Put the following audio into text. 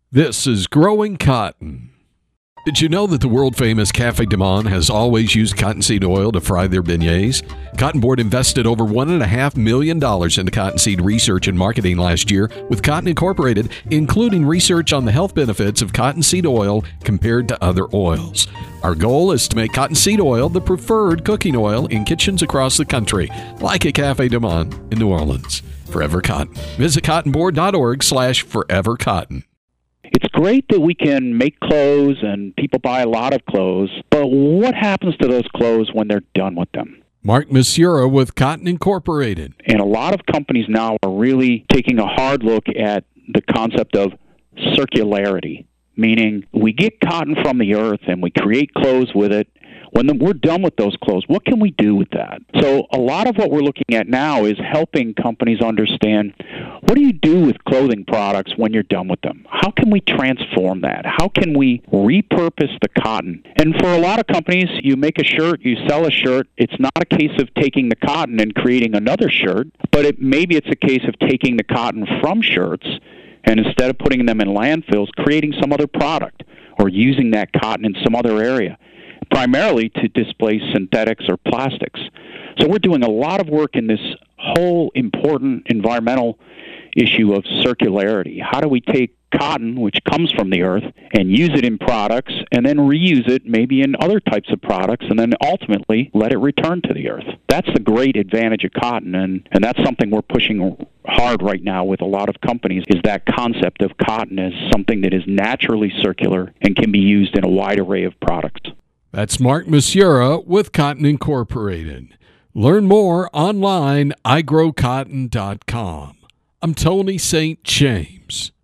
This is Growing Cotton. Did you know that the world-famous Cafe Du Monde has always used cottonseed oil to fry their beignets? Cotton Board invested over $1.5 million into cottonseed research and marketing last year with Cotton Incorporated, including research on the health benefits of cottonseed oil compared to other oils. Our goal is to make cottonseed oil the preferred cooking oil in kitchens across the country, like at Cafe Du Monde in New Orleans. Forever Cotton. Visit cottonboard.org/forevercotton. It's great that we can make clothes and people buy a lot of clothes, but what happens to those clothes when they're done with them? Mark Masura with Cotton Incorporated. And a lot of companies now are really taking a hard look at the concept of circularity, meaning we get cotton from the earth and we create clothes with it. When we're done with those clothes, what can we do with that? So a lot of what we're looking at now is helping companies understand, what do you do with clothing products when you're done with them? How can we transform that? How can we repurpose the cotton? And for a lot of companies, you make a shirt, you sell a shirt. It's not a case of taking the cotton and creating another shirt, but maybe it's a case of taking the cotton from shirts and instead of putting them in landfills, creating some other product or using that cotton in some other area, primarily to displace synthetics or plastics. So we're doing a lot of work in this whole important environmental issue of circularity. How do we take cotton, which comes from the earth, and use it in products, and then reuse it maybe in other types of products, and then ultimately let it return to the earth? That's the great advantage of cotton, and that's something we're pushing hard right now with a lot of companies, is that concept of cotton as something that is naturally circular and can be used in a wide array of products. That's Mark Masura with Cotton Incorporated. Learn more online, igrowcotton.com. I'm Tony St. James.